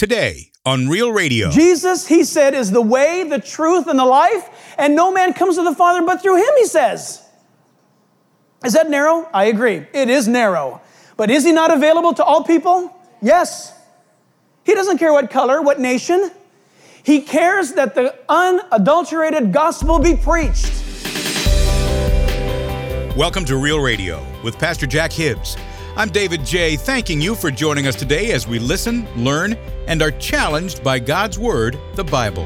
today on Real Radio. Jesus, he said, is the way, the truth, and the life, and no man comes to the Father but through him, he says. Is that narrow? I agree. It is narrow. But is he not available to all people? Yes. He doesn't care what color, what nation. He cares that the unadulterated gospel be preached. Welcome to Real Radio with Pastor Jack Hibbs. I'm David J., thanking you for joining us today as we listen, learn, and are challenged by God's Word, the Bible.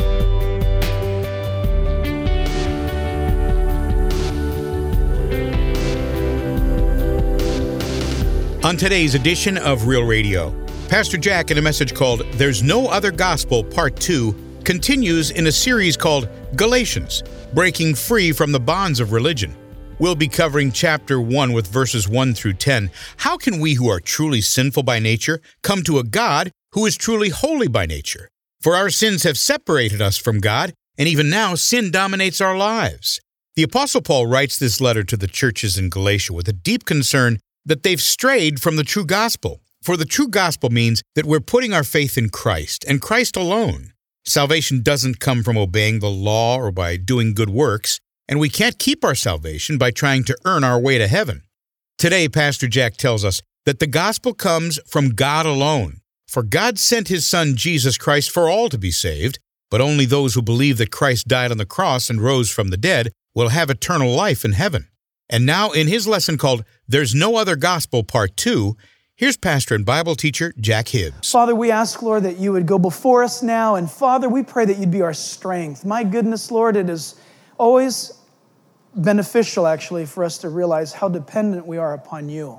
On today's edition of Real Radio, Pastor Jack, in a message called There's No Other Gospel, Part 2, continues in a series called Galatians, Breaking Free from the Bonds of Religion. We'll be covering chapter 1 with verses 1 through 10. How can we who are truly sinful by nature come to a God who is truly holy by nature? For our sins have separated us from God, and even now sin dominates our lives. The Apostle Paul writes this letter to the churches in Galatia with a deep concern that they've strayed from the true gospel. For the true gospel means that we're putting our faith in Christ and Christ alone. Salvation doesn't come from obeying the law or by doing good works, and we can't keep our salvation by trying to earn our way to heaven. Today, Pastor Jack tells us that the gospel comes from God alone. For God sent His Son, Jesus Christ, for all to be saved, but only those who believe that Christ died on the cross and rose from the dead will have eternal life in heaven. And now, in his lesson called There's No Other Gospel, Part 2, here's pastor and Bible teacher Jack Hibbs. Father, we ask, Lord, that you would go before us now. And Father, we pray that you'd be our strength. My goodness, Lord, it is always beneficial, actually, for us to realize how dependent we are upon you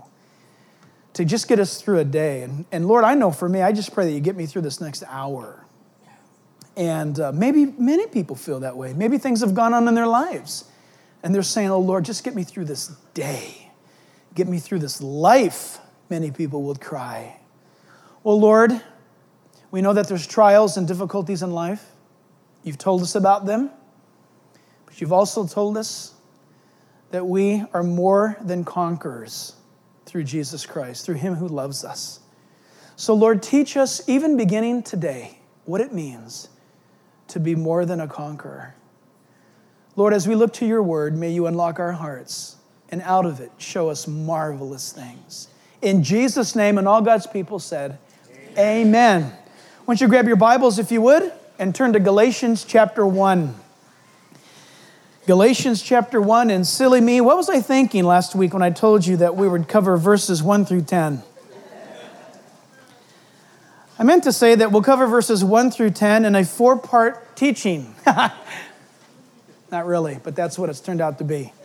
to just get us through a day. And Lord, I know for me, I just pray that you get me through this next hour. And maybe many people feel that way. Maybe things have gone on in their lives. And they're saying, oh, Lord, just get me through this day. Get me through this life, many people would cry. Well, Lord, we know that there's trials and difficulties in life. You've told us about them. But you've also told us that we are more than conquerors through Jesus Christ, through Him who loves us. So, Lord, teach us, even beginning today, what it means to be more than a conqueror. Lord, as we look to your word, may you unlock our hearts, and out of it, show us marvelous things. In Jesus' name, and all God's people said, Amen. Why don't you grab your Bibles, if you would, and turn to Galatians chapter 1. Galatians chapter 1, and silly me, what was I thinking last week when I told you that we would cover verses 1 through 10? I meant to say that we'll cover verses 1 through 10 in a 4-part teaching. Not really, but that's what it's turned out to be.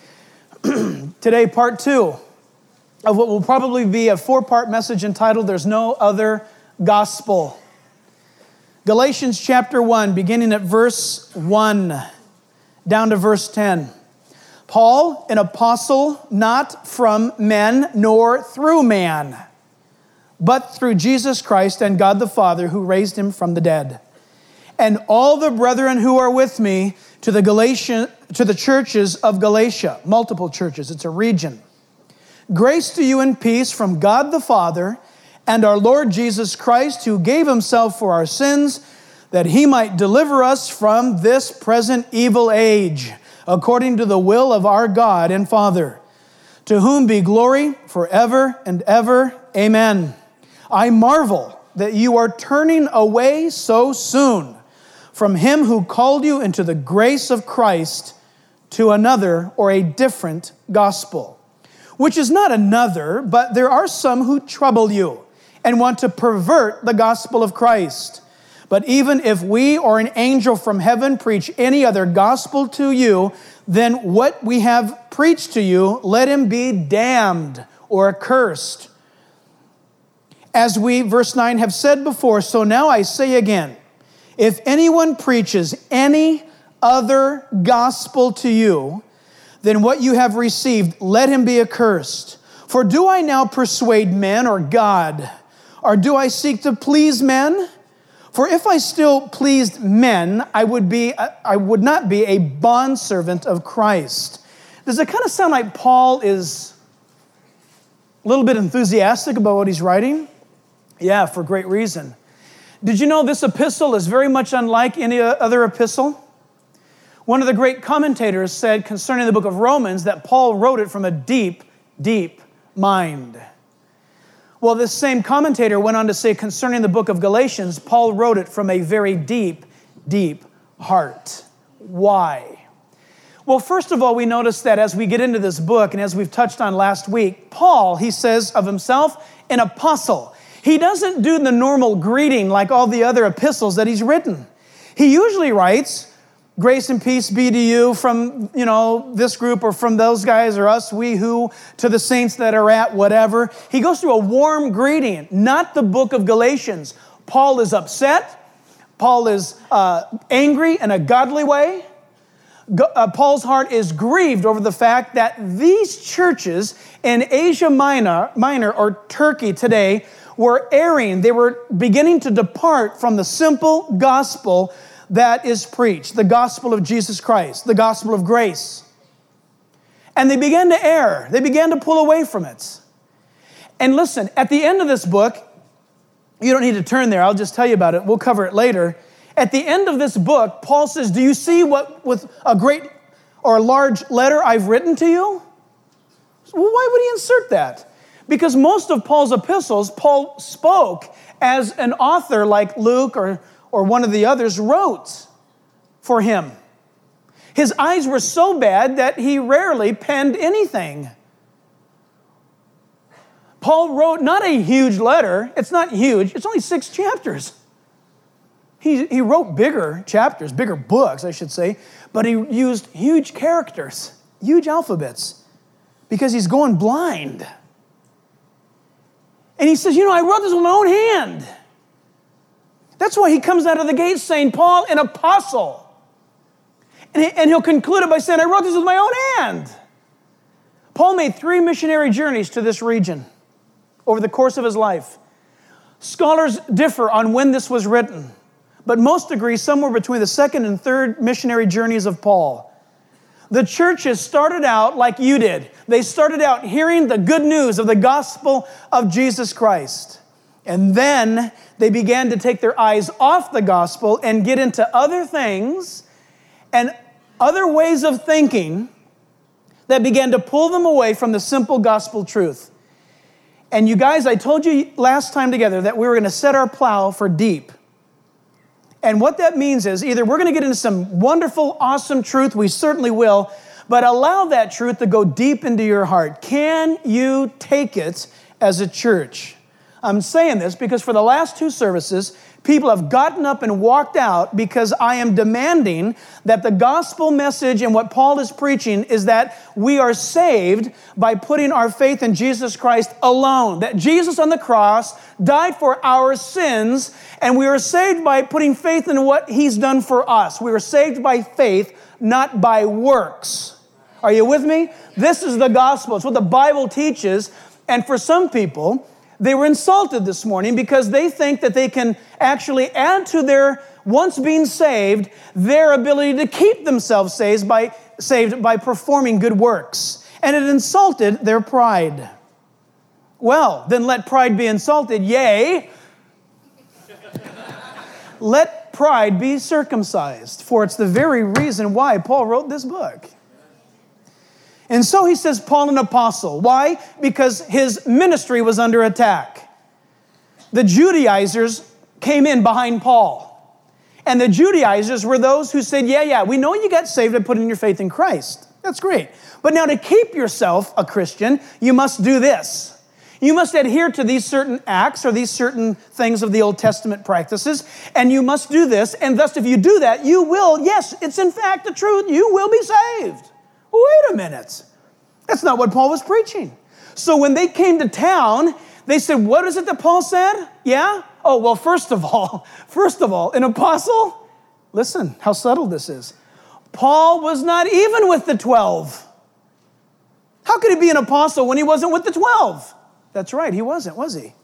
Today, part 2 of what will probably be a 4-part message entitled, There's No Other Gospel. Galatians chapter 1, beginning at verse 1, down to verse 10. Paul, an apostle, not from men nor through man, but through Jesus Christ and God the Father, who raised him from the dead. And all the brethren who are with me to the churches of Galatia, multiple churches, it's a region. Grace to you and peace from God the Father and our Lord Jesus Christ, who gave himself for our sins, that he might deliver us from this present evil age, according to the will of our God and Father, to whom be glory forever and ever. Amen. I marvel that you are turning away so soon from him who called you into the grace of Christ to another or a different gospel, which is not another, but there are some who trouble you and want to pervert the gospel of Christ. But even if we or an angel from heaven preach any other gospel to you than what we have preached to you, let him be damned or accursed. As we, verse 9, have said before, so now I say again, if anyone preaches any other gospel to you than what you have received, let him be accursed. For do I now persuade men or God? Or do I seek to please men? For if I still pleased men, I would not be a bondservant of Christ. Does it kind of sound like Paul is a little bit enthusiastic about what he's writing? Yeah, for great reason. Did you know this epistle is very much unlike any other epistle? One of the great commentators said concerning the book of Romans that Paul wrote it from a deep, deep mind. Well, this same commentator went on to say concerning the book of Galatians, Paul wrote it from a very deep, deep heart. Why? Well, first of all, we notice that as we get into this book, and as we've touched on last week, Paul, he says of himself, an apostle. He doesn't do the normal greeting like all the other epistles that he's written. He usually writes, grace and peace be to you from, this group or from those guys or us, we who, to the saints that are at whatever. He goes through a warm greeting, not the book of Galatians. Paul is upset. Paul is angry in a godly way. Paul's heart is grieved over the fact that these churches in Asia Minor or Turkey today were erring. They were beginning to depart from the simple gospel that is preached, the gospel of Jesus Christ, the gospel of grace. And they began to err. They began to pull away from it. And listen, at the end of this book, you don't need to turn there. I'll just tell you about it. We'll cover it later. At the end of this book, Paul says, do you see what with a great or a large letter I've written to you? Well, why would he insert that? Because most of Paul's epistles, Paul spoke as an author like Luke or one of the others wrote for him. His eyes were so bad that he rarely penned anything. Paul wrote not a huge letter. It's not huge. It's only 6 chapters. He wrote bigger chapters, bigger books, I should say, but he used huge characters, huge alphabets, because he's going blind. And he says, I wrote this with my own hand. That's why he comes out of the gate saying, Paul, an apostle. And he'll conclude it by saying, I wrote this with my own hand. Paul made 3 missionary journeys to this region over the course of his life. Scholars differ on when this was written, but most agree somewhere between the 2nd and 3rd missionary journeys of Paul. The churches started out like you did. They started out hearing the good news of the gospel of Jesus Christ. And then they began to take their eyes off the gospel and get into other things and other ways of thinking that began to pull them away from the simple gospel truth. And you guys, I told you last time together that we were going to set our plow for deep. And what that means is either we're going to get into some wonderful, awesome truth, we certainly will, but allow that truth to go deep into your heart. Can you take it as a church? I'm saying this because for the last 2 services, people have gotten up and walked out because I am demanding that the gospel message and what Paul is preaching is that we are saved by putting our faith in Jesus Christ alone. That Jesus on the cross died for our sins, and we are saved by putting faith in what He's done for us. We are saved by faith, not by works. Are you with me? This is the gospel. It's what the Bible teaches. And for some people, they were insulted this morning because they think that they can actually add to their once being saved, their ability to keep themselves saved by performing good works. And it insulted their pride. Well, then let pride be insulted, yea. Let pride be circumcised, for it's the very reason why Paul wrote this book. And so he says, Paul, an apostle. Why? Because his ministry was under attack. The Judaizers came in behind Paul. And the Judaizers were those who said, yeah, we know you got saved by putting your faith in Christ. That's great. But now to keep yourself a Christian, you must do this. You must adhere to these certain acts or these certain things of the Old Testament practices, and you must do this. And thus, if you do that, you will, yes, it's in fact the truth, you will be saved. Wait a minute. That's not what Paul was preaching. So when they came to town, they said, what is it that Paul said? Yeah? Oh, well, first of all, an apostle? Listen how subtle this is. Paul was not even with the 12. How could he be an apostle when he wasn't with the 12? That's right, he wasn't, was he?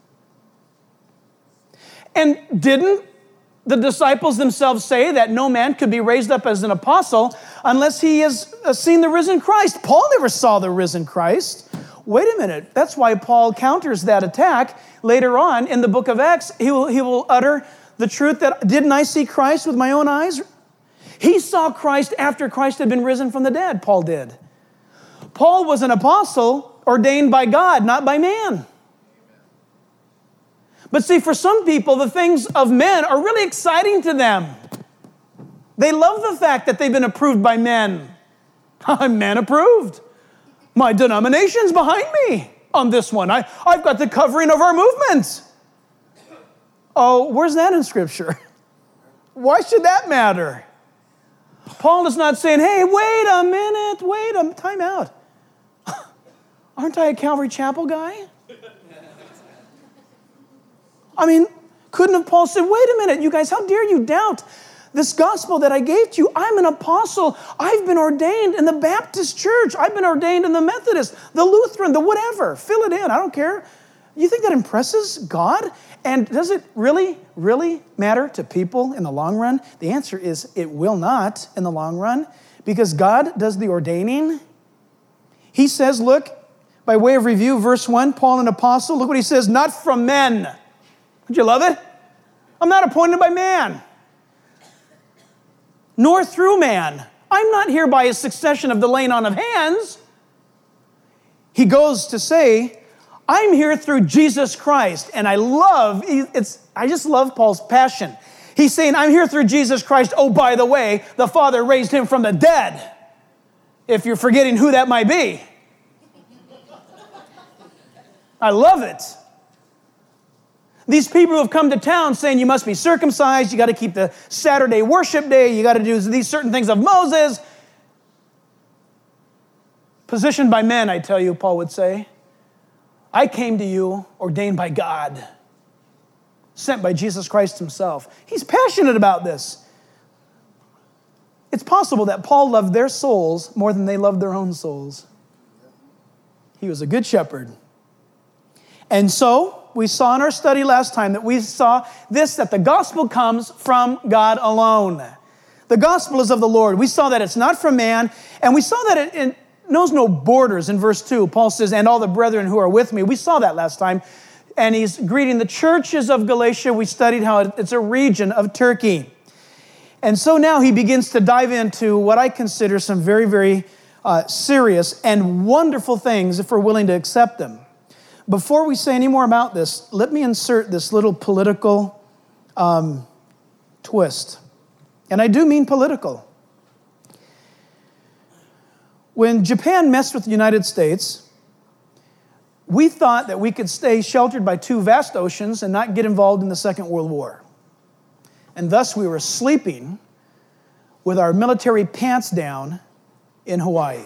And didn't the disciples themselves say that no man could be raised up as an apostle unless he has seen the risen Christ? Paul never saw the risen Christ. Wait a minute. That's why Paul counters that attack later on in the book of Acts. He will utter the truth that didn't I see Christ with my own eyes? He saw Christ after Christ had been risen from the dead, Paul did. Paul was an apostle ordained by God, not by man. But see, for some people, the things of men are really exciting to them. They love the fact that they've been approved by men. I'm man approved. My denomination's behind me on this one. I've got the covering of our movement. Oh, where's that in Scripture? Why should that matter? Paul is not saying, hey, wait a minute, time out. Aren't I a Calvary Chapel guy? I mean, couldn't have Paul said, wait a minute, you guys, how dare you doubt this gospel that I gave to you? I'm an apostle. I've been ordained in the Baptist church. I've been ordained in the Methodist, the Lutheran, the whatever. Fill it in. I don't care. You think that impresses God? And does it really, really matter to people in the long run? The answer is it will not in the long run, because God does the ordaining. He says, look, by way of review, verse 1, Paul, an apostle, look what he says, not from men. Don't you love it? I'm not appointed by man, nor through man. I'm not here by a succession of the laying on of hands. He goes to say, I'm here through Jesus Christ. And I just love Paul's passion. He's saying, I'm here through Jesus Christ. Oh, by the way, the Father raised him from the dead. If you're forgetting who that might be. I love it. These people who have come to town saying you must be circumcised, you got to keep the Saturday worship day, you got to do these certain things of Moses. Positioned by men, I tell you, Paul would say. I came to you ordained by God, sent by Jesus Christ himself. He's passionate about this. It's possible that Paul loved their souls more than they loved their own souls. He was a good shepherd. And so, we saw in our study last time that we saw this, that the gospel comes from God alone. The gospel is of the Lord. We saw that it's not from man, and we saw that it knows no borders in verse 2. Paul says, and all the brethren who are with me. We saw that last time. And he's greeting the churches of Galatia. We studied how it's a region of Turkey. And so now he begins to dive into what I consider some very, very serious and wonderful things if we're willing to accept them. Before we say any more about this, let me insert this little political twist. And I do mean political. When Japan messed with the United States, we thought that we could stay sheltered by two vast oceans and not get involved in the Second World War. And thus we were sleeping with our military pants down in Hawaii.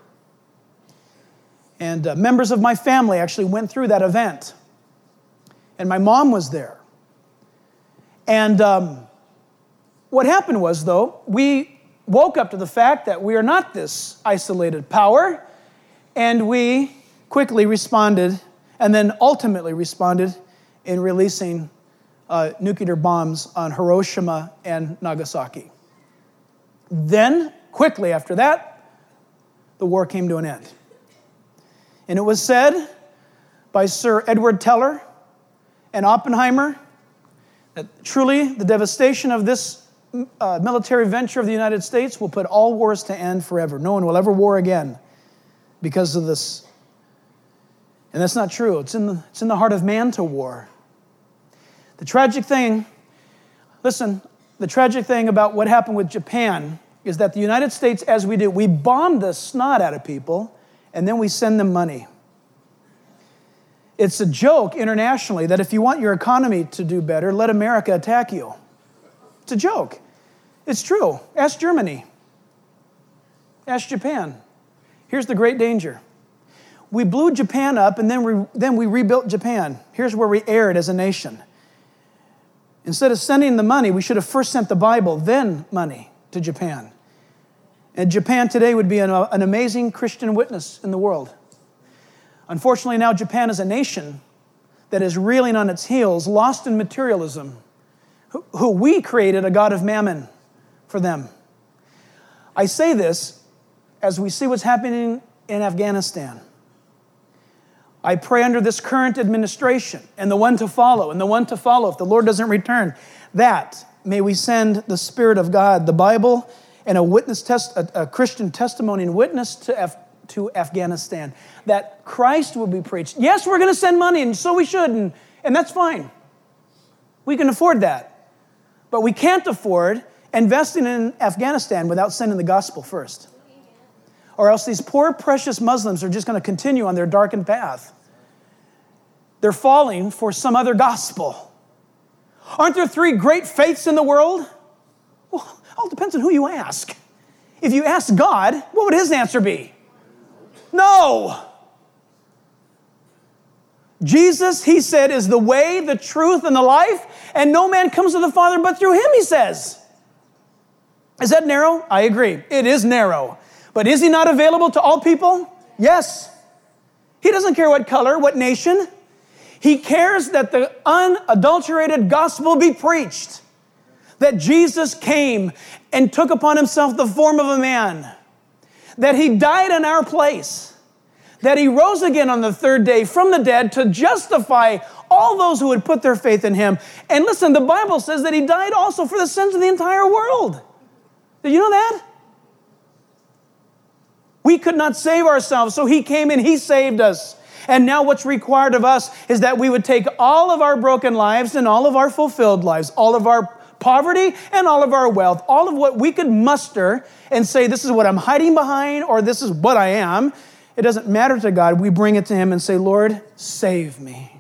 And members of my family actually went through that event. And my mom was there. And what happened was, though, we woke up to the fact that we are not this isolated power. And we quickly responded, and then ultimately responded in releasing nuclear bombs on Hiroshima and Nagasaki. Then, quickly after that, the war came to an end. And it was said by Sir Edward Teller and Oppenheimer that truly the devastation of this military venture of the United States will put all wars to end forever. No one will ever war again because of this. And that's not true. It's in the heart of man to war. The tragic thing about what happened with Japan is that the United States, as we do, we bomb the snot out of people, and then we send them money. It's a joke internationally that if you want your economy to do better, let America attack you. It's a joke. It's true. Ask Germany. Ask Japan. Here's the great danger. We blew Japan up, and then we rebuilt Japan. Here's where we erred as a nation. Instead of sending the money, we should have first sent the Bible, then money to Japan. And Japan today would be an amazing Christian witness in the world. Unfortunately, now Japan is a nation that is reeling on its heels, lost in materialism, who we created a god of mammon for them. I say this as we see what's happening in Afghanistan. I pray under this current administration and the one to follow and the one to follow if the Lord doesn't return, that may we send the Spirit of God, the Bible, and a Christian testimony and witness to Afghanistan, that Christ will be preached. Yes, we're going to send money, and so we should, and that's fine. We can afford that. But we can't afford investing in Afghanistan without sending the gospel first. Or else these poor, precious Muslims are just going to continue on their darkened path. They're falling for some other gospel. Aren't there 3 great faiths in the world? Well, it all depends on who you ask. If you ask God, what would his answer be? No. Jesus, he said, is the way, the truth, and the life, and no man comes to the Father but through him, he says. Is that narrow? I agree. It is narrow. But is he not available to all people? Yes. He doesn't care what color, what nation. He cares that the unadulterated gospel be preached. That Jesus came and took upon himself the form of a man. That he died in our place. That he rose again on the 3rd day from the dead to justify all those who would put their faith in him. And listen, the Bible says that he died also for the sins of the entire world. Did you know that? We could not save ourselves, so he came and he saved us. And now what's required of us is that we would take all of our broken lives and all of our fulfilled lives, all of our poverty and all of our wealth, all of what we could muster and say, this is what I'm hiding behind, or this is what I am. It doesn't matter to God. We bring it to him and say, Lord, save me.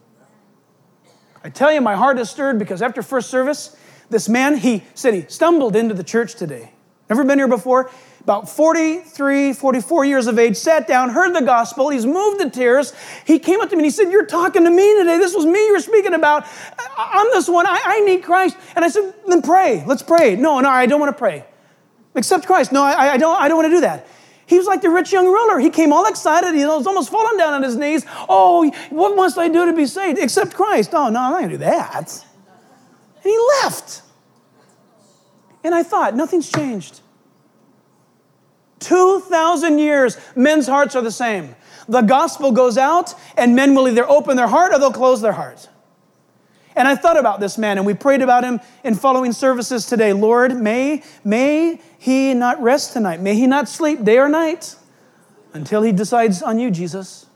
I tell you, my heart is stirred because after first service, this man, he said he stumbled into the church today. Never been here before. About 43, 44 years of age, sat down, heard the gospel. He's moved to tears. He came up to me and he said, you're talking to me today. This was me you were speaking about. I'm this one. I need Christ. And I said, then pray. Let's pray. No, I don't want to pray. Accept Christ. No, I don't want to do that. He was like the rich young ruler. He came all excited. He was almost falling down on his knees. Oh, what must I do to be saved? Accept Christ. Oh, no, I'm not going to do that. And he left. And I thought, nothing's changed. 2,000 years, men's hearts are the same. The gospel goes out, and men will either open their heart or they'll close their heart. And I thought about this man, and we prayed about him in following services today. Lord, may he not rest tonight. May he not sleep day or night until he decides on you, Jesus.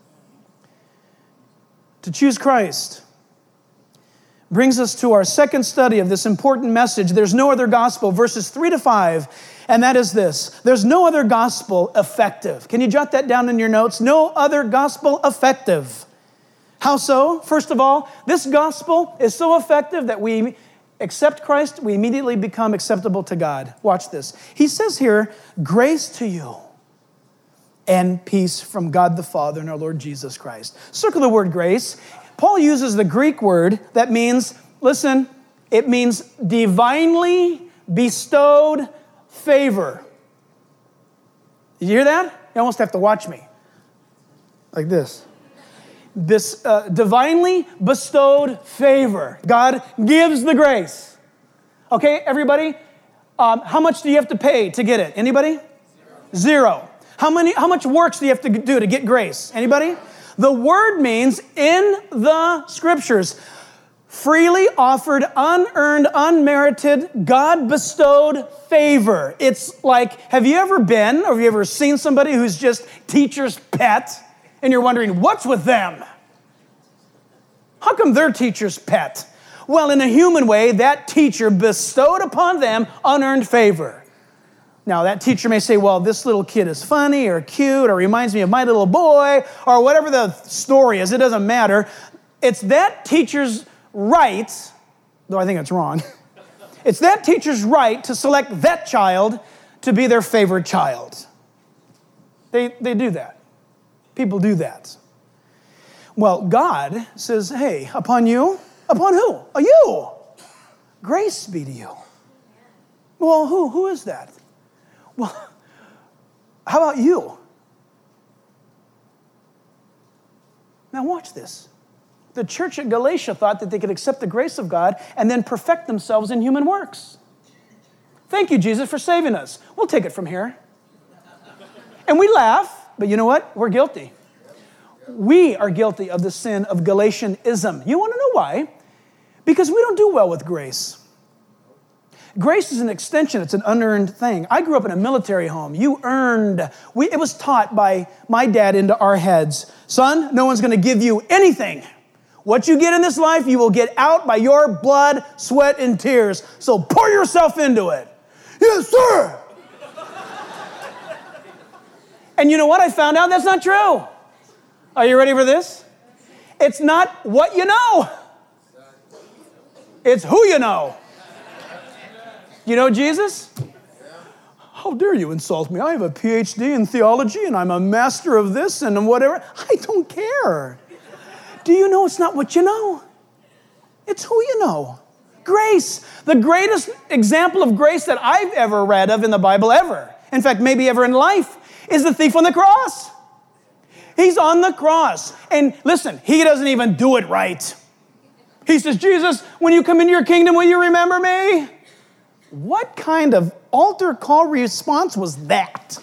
To choose Christ brings us to our second study of this important message. There's no other gospel, verses 3-5. And that is this: there's no other gospel effective. Can you jot that down in your notes? No other gospel effective. How so? First of all, this gospel is so effective that we accept Christ, we immediately become acceptable to God. Watch this. He says here, grace to you and peace from God the Father and our Lord Jesus Christ. Circle the word grace. Paul uses the Greek word that means, listen, it means divinely bestowed favor. Did you hear that? You almost have to watch me. Like this. This divinely bestowed favor. God gives the grace. Okay, everybody? How much do you have to pay to get it? Anybody? Zero. How much works do you have to do to get grace? Anybody? The word means in the scriptures, freely offered, unearned, unmerited, God-bestowed favor. It's like, have you ever been, or have you ever seen somebody who's just teacher's pet, and you're wondering, what's with them? How come they're teacher's pet? Well, in a human way, that teacher bestowed upon them unearned favor. Now, that teacher may say, well, this little kid is funny or cute or reminds me of my little boy or whatever the story is. It doesn't matter. It's that teacher's right, though I think it's wrong. It's that teacher's right to select that child to be their favorite child. They do that. People do that. Well, God says, hey, upon you, upon who? You. Grace be to you. Well, who is that? Well, how about you? Now watch this. The church at Galatia thought that they could accept the grace of God and then perfect themselves in human works. Thank you, Jesus, for saving us. We'll take it from here. And we laugh, but you know what? We're guilty. we are guilty of the sin of Galatianism. You want to know why? Because we don't do well with grace. Grace is an extension. It's an unearned thing. I grew up in a military home. You earned. It was taught by my dad into our heads. Son, no one's going to give you anything. What you get in this life, you will get out by your blood, sweat, and tears. So pour yourself into it. Yes, sir. And you know what? I found out that's not true. Are you ready for this? It's not what you know. It's who you know. You know Jesus? How dare you insult me? I have a PhD in theology and I'm a master of this and whatever. I don't care. Do you know it's not what you know? It's who you know. Grace. The greatest example of grace that I've ever read of in the Bible ever, in fact, maybe ever in life, is the thief on the cross. He's on the cross. And listen, he doesn't even do it right. He says, Jesus, when you come into your kingdom, will you remember me? What kind of altar call response was that?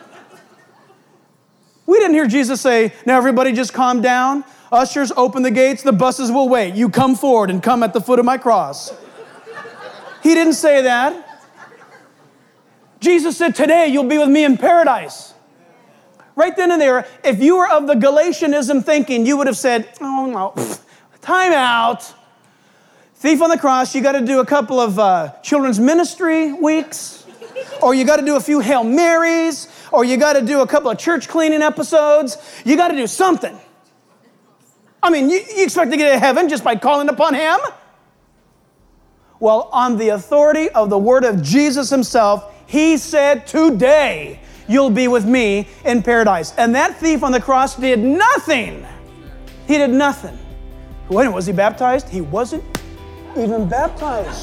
We didn't hear Jesus say, now everybody just calm down. Ushers, open the gates. The buses will wait. You come forward and come at the foot of my cross. He didn't say that. Jesus said, today you'll be with me in paradise. Right then and there, if you were of the Galatianism thinking, you would have said, oh no, time out. Thief on the cross, you got to do a couple of children's ministry weeks, or you got to do a few Hail Marys, or you got to do a couple of church cleaning episodes. You got to do something. I mean, you expect to get to heaven just by calling upon him? Well, on the authority of the word of Jesus himself, he said, today you'll be with me in paradise. And that thief on the cross did nothing. He did nothing. When was he baptized? He wasn't even baptized.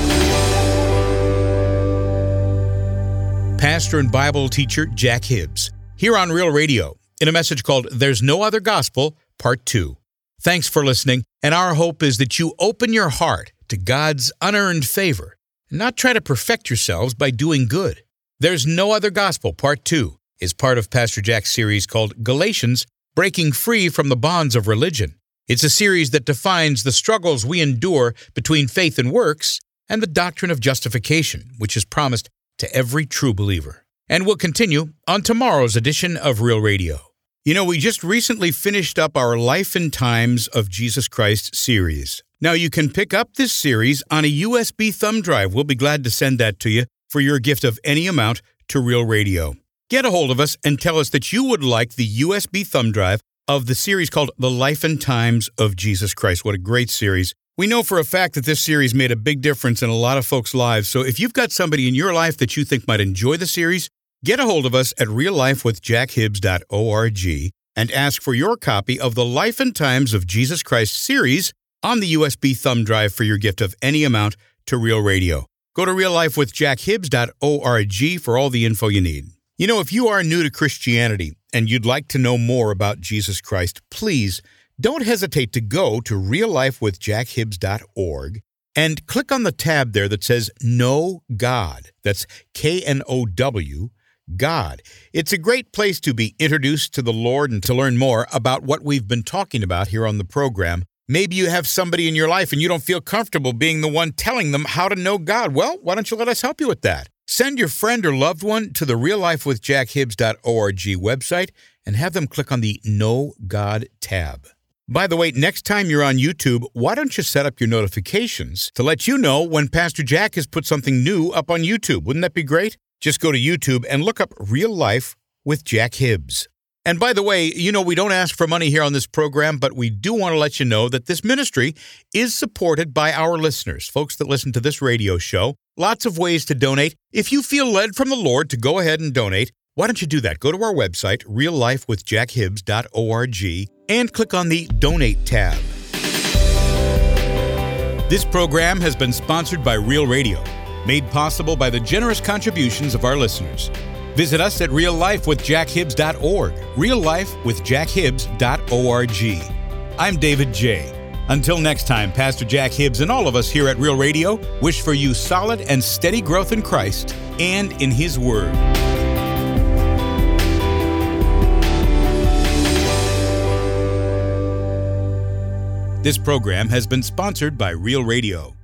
Pastor and Bible teacher Jack Hibbs, here on Real Radio, in a message called There's No Other Gospel, Part 2. Thanks for listening, and our hope is that you open your heart to God's unearned favor and not try to perfect yourselves by doing good. There's No Other Gospel, Part 2, is part of Pastor Jack's series called Galatians, Breaking Free from the Bonds of Religion. It's a series that defines the struggles we endure between faith and works and the doctrine of justification, which is promised to every true believer. And we'll continue on tomorrow's edition of Real Radio. You know, we just recently finished up our Life and Times of Jesus Christ series. Now, you can pick up this series on a USB thumb drive. We'll be glad to send that to you for your gift of any amount to Real Radio. Get a hold of us and tell us that you would like the USB thumb drive of the series called The Life and Times of Jesus Christ. What a great series. We know for a fact that this series made a big difference in a lot of folks' lives. So if you've got somebody in your life that you think might enjoy the series, get a hold of us at reallifewithjackhibbs.org and ask for your copy of the Life and Times of Jesus Christ series on the USB thumb drive for your gift of any amount to Real Radio. Go to reallifewithjackhibbs.org for all the info you need. You know, if you are new to Christianity and you'd like to know more about Jesus Christ, please don't hesitate to go to reallifewithjackhibbs.org and click on the tab there that says Know God. That's K-N-O-W, God. It's a great place to be introduced to the Lord and to learn more about what we've been talking about here on the program. Maybe you have somebody in your life and you don't feel comfortable being the one telling them how to know God. Well, why don't you let us help you with that? Send your friend or loved one to the reallifewithjackhibbs.org website and have them click on the Know God tab. By the way, next time you're on YouTube, why don't you set up your notifications to let you know when Pastor Jack has put something new up on YouTube? Wouldn't that be great? Just go to YouTube and look up Real Life with Jack Hibbs. And by the way, you know, we don't ask for money here on this program, but we do want to let you know that this ministry is supported by our listeners, folks that listen to this radio show. Lots of ways to donate. If you feel led from the Lord to go ahead and donate, why don't you do that? Go to our website, reallifewithjackhibbs.org, and click on the Donate tab. This program has been sponsored by Real Radio, made possible by the generous contributions of our listeners. Visit us at reallifewithjackhibbs.org, reallifewithjackhibbs.org. I'm David J. Until next time, Pastor Jack Hibbs and all of us here at Real Radio wish for you solid and steady growth in Christ and in His Word. This program has been sponsored by Real Radio.